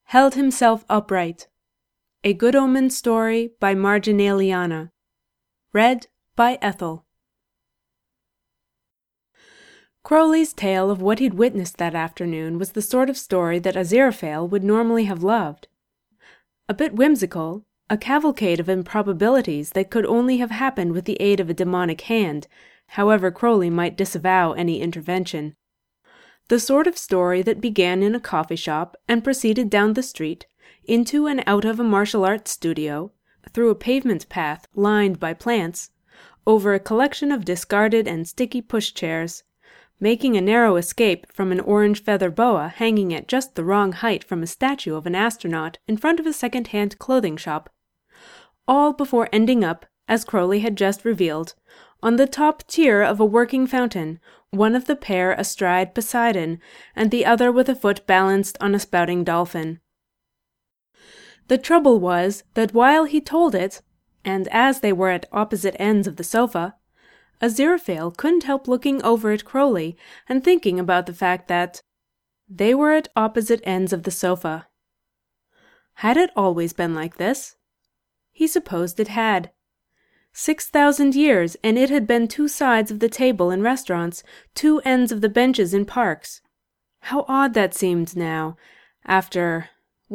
held himself upright. A Good Omen Story by Marginaliana. Read by Ethel. Crowley's tale of what he'd witnessed that afternoon was the sort of story that Aziraphale would normally have loved. A bit whimsical, a cavalcade of improbabilities that could only have happened with the aid of a demonic hand, however Crowley might disavow any intervention. The sort of story that began in a coffee shop and proceeded down the street, into and out of a martial arts studio, through a pavement path lined by plants, over a collection of discarded and sticky pushchairs, making a narrow escape from an orange feather boa hanging at just the wrong height from a statue of an astronaut in front of a second-hand clothing shop. All before ending up, as Crowley had just revealed, on the top tier of a working fountain, one of the pair astride Poseidon, and the other with a foot balanced on a spouting dolphin. The trouble was that while he told it, and as they were at opposite ends of the sofa, Aziraphale couldn't help looking over at Crowley and thinking about the fact that they were at opposite ends of the sofa. Had it always been like this? He supposed it had. 6,000 years, and it had been two sides of the table in restaurants, two ends of the benches in parks. How odd that seemed now, after.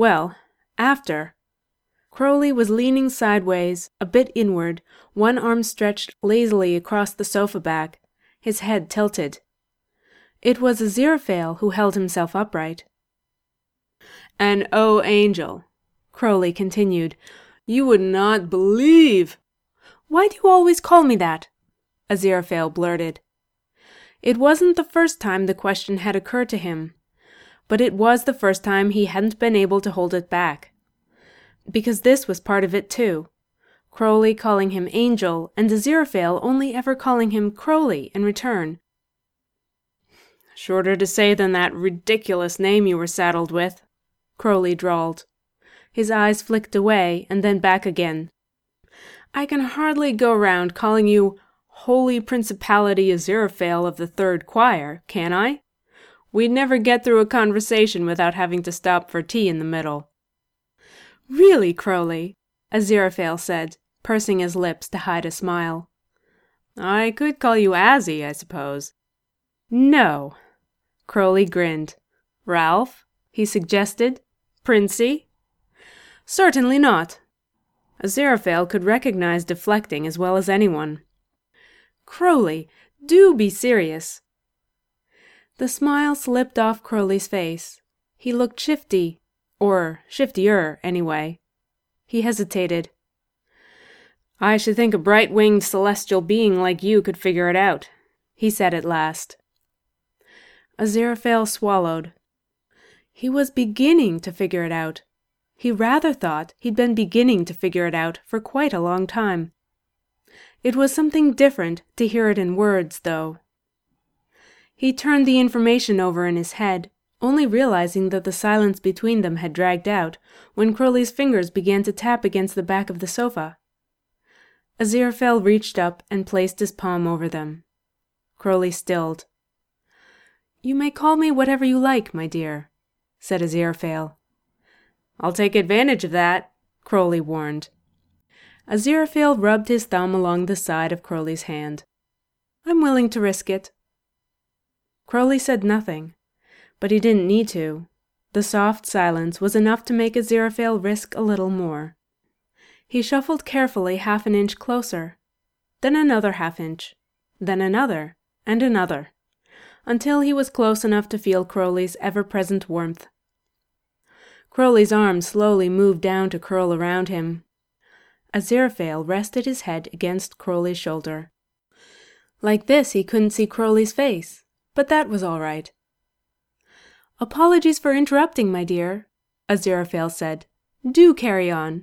Crowley was leaning sideways, a bit inward, one arm stretched lazily across the sofa back, his head tilted. It was Aziraphale who held himself upright. "And oh, Angel," Crowley continued, "you would not believe—" "Why do you always call me that?" Aziraphale blurted. It wasn't the first time the question had occurred to him, but it was the first time he hadn't been able to hold it back. Because this was part of it too. Crowley calling him Angel, and Aziraphale only ever calling him Crowley in return. "Shorter to say than that ridiculous name you were saddled with," Crowley drawled. His eyes flicked away and then back again. "I can hardly go round calling you Holy Principality Aziraphale of the Third Choir, can I? We'd never get through a conversation without having to stop for tea in the middle." "Really, Crowley," Aziraphale said, pursing his lips to hide a smile. "I could call you Azzy, I suppose." "No." Crowley grinned. "Ralph?" he suggested. "Princey?" "Certainly not." Aziraphale could recognize deflecting as well as anyone. "Crowley, do be serious." The smile slipped off Crowley's face. He looked shifty. Or shiftier, anyway. He hesitated. "I should think a bright-winged celestial being like you could figure it out," he said at last. Aziraphale swallowed. He was beginning to figure it out. He rather thought he'd been beginning to figure it out for quite a long time. It was something different to hear it in words, though. He turned the information over in his head, only realizing that the silence between them had dragged out when Crowley's fingers began to tap against the back of the sofa. Aziraphale reached up and placed his palm over them. Crowley stilled. "You may call me whatever you like, my dear," said Aziraphale. "I'll take advantage of that," Crowley warned. Aziraphale rubbed his thumb along the side of Crowley's hand. "I'm willing to risk it." Crowley said nothing. But he didn't need to. The soft silence was enough to make Aziraphale risk a little more. He shuffled carefully half an inch closer, then another half inch, then another, and another, until he was close enough to feel Crowley's ever-present warmth. Crowley's arm slowly moved down to curl around him. Aziraphale rested his head against Crowley's shoulder. Like this he couldn't see Crowley's face, but that was all right. "Apologies for interrupting, my dear," Aziraphale said. "Do carry on."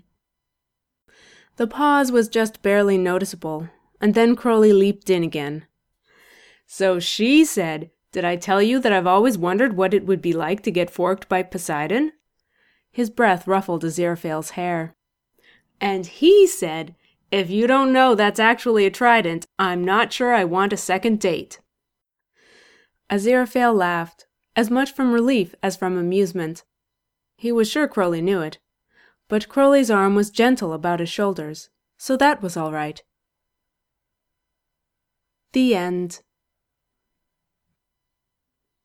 The pause was just barely noticeable, and then Crowley leaped in again. "So she said, did I tell you that I've always wondered what it would be like to get forked by Poseidon?" His breath ruffled Aziraphale's hair. "And he said, if you don't know that's actually a trident, I'm not sure I want a second date." Aziraphale laughed, as much from relief as from amusement. He was sure Crowley knew it, but Crowley's arm was gentle about his shoulders, so that was all right. The end.